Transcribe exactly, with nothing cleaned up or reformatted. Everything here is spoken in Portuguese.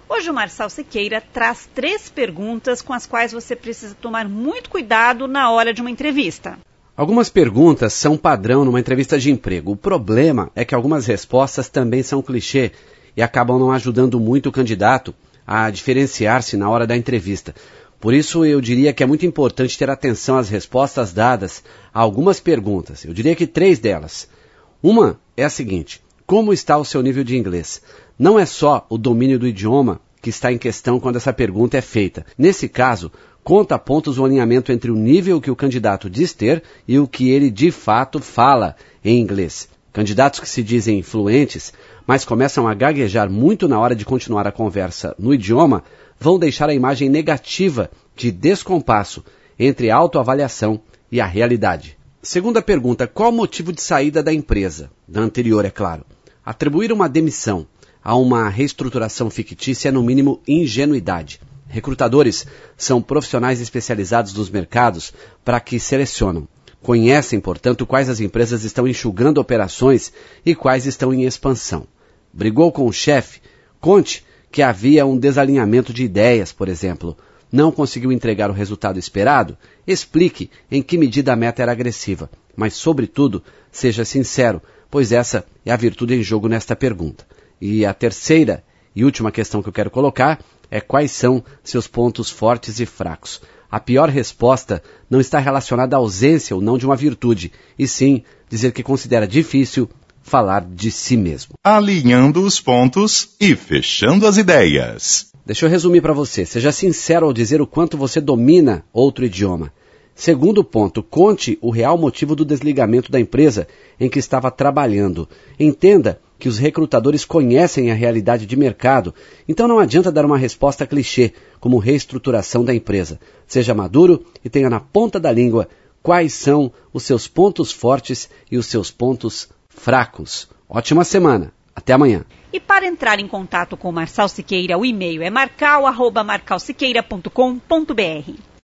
Hoje o Marçal Siqueira traz três perguntas com as quais você precisa tomar muito cuidado na hora de uma entrevista. Algumas perguntas são padrão numa entrevista de emprego. O problema é que algumas respostas também são clichê e acabam não ajudando muito o candidato a diferenciar-se na hora da entrevista. Por isso eu diria que é muito importante ter atenção às respostas dadas a algumas perguntas. Eu diria que três delas. Uma é a seguinte: como está o seu nível de inglês? Não é só o domínio do idioma que está em questão quando essa pergunta é feita. Nesse caso, conta a pontos o alinhamento entre o nível que o candidato diz ter e o que ele de fato fala em inglês. Candidatos que se dizem fluentes, mas começam a gaguejar muito na hora de continuar a conversa no idioma, vão deixar a imagem negativa de descompasso entre a autoavaliação e a realidade. Segunda pergunta: qual o motivo de saída da empresa? Da anterior, é claro. Atribuir uma demissão a uma reestruturação fictícia é, no mínimo, ingenuidade. Recrutadores são profissionais especializados nos mercados para que selecionam. Conhecem, portanto, quais as empresas estão enxugando operações e quais estão em expansão. Brigou com o chefe? Conte que havia um desalinhamento de ideias, por exemplo. Não conseguiu entregar o resultado esperado? Explique em que medida a meta era agressiva. Mas, sobretudo, seja sincero, pois essa é a virtude em jogo nesta pergunta. E a terceira e última questão que eu quero colocar é quais são seus pontos fortes e fracos. A pior resposta não está relacionada à ausência ou não de uma virtude, e sim dizer que considera difícil falar de si mesmo. Alinhando os pontos e fechando as ideias. Deixa eu resumir para você. Seja sincero ao dizer o quanto você domina outro idioma. Segundo ponto, conte o real motivo do desligamento da empresa em que estava trabalhando. Entenda que os recrutadores conhecem a realidade de mercado, então não adianta dar uma resposta clichê, como reestruturação da empresa. Seja maduro e tenha na ponta da língua quais são os seus pontos fortes e os seus pontos fracos. Ótima semana. Até amanhã. E para entrar em contato com o Marçal Siqueira, o e-mail é marcal arroba marcal siqueira ponto com ponto br.